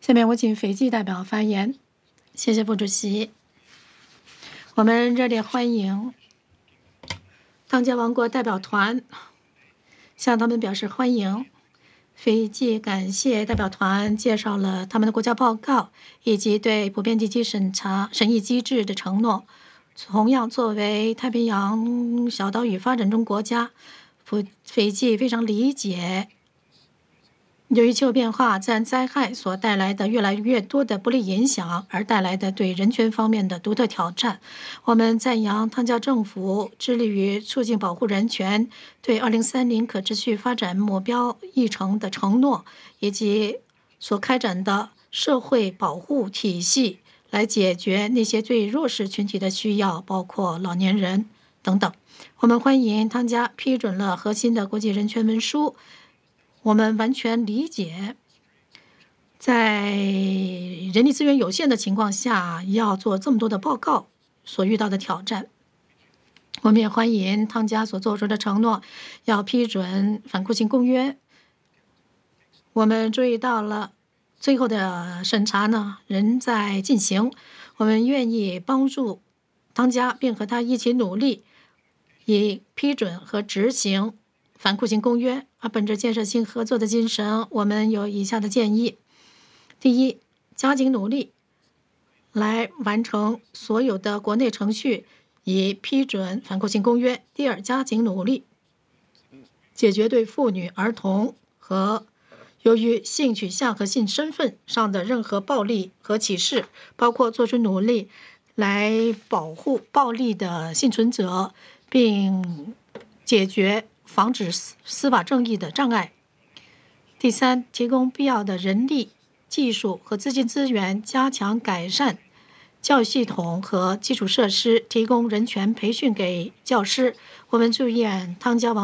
下面我请斐济代表发言。谢谢副主席。我们热烈欢迎汤加王国代表团，向他们表示欢迎。斐济感谢代表团介绍了他们的国家报告以及对普遍地区审议机制的承诺。同样，作为太平洋小岛屿发展中国家，斐济非常理解由于气候变化、自然灾害所带来的越来越多的不利影响而带来的对人权方面的独特挑战。我们赞扬汤加政府致力于促进保护人权，对2030可持续发展目标议程的承诺，以及所开展的社会保护体系来解决那些最弱势群体的需要，包括老年人等等。我们欢迎汤加批准了核心的国际人权文书。我们完全理解，在人力资源有限的情况下，要做这么多的报告所遇到的挑战。我们也欢迎汤加所做出的承诺，要批准反酷刑公约。我们注意到了最后的审查仍在进行。我们愿意帮助汤加，并和他一起努力，以批准和执行反酷刑公约。本着建设性合作的精神，我们有以下的建议：第一，加紧努力来完成所有的国内程序，以批准反酷刑公约；第二，加紧努力解决对妇女、儿童和由于性取向和性身份上的任何暴力和歧视，包括做出努力来保护暴力的幸存者，并解决防止司法正义的障碍。第三，提供必要的人力、技术和资金资源，加强改善教育系统和基础设施，提供人权培训给教师。我们祝愿汤加王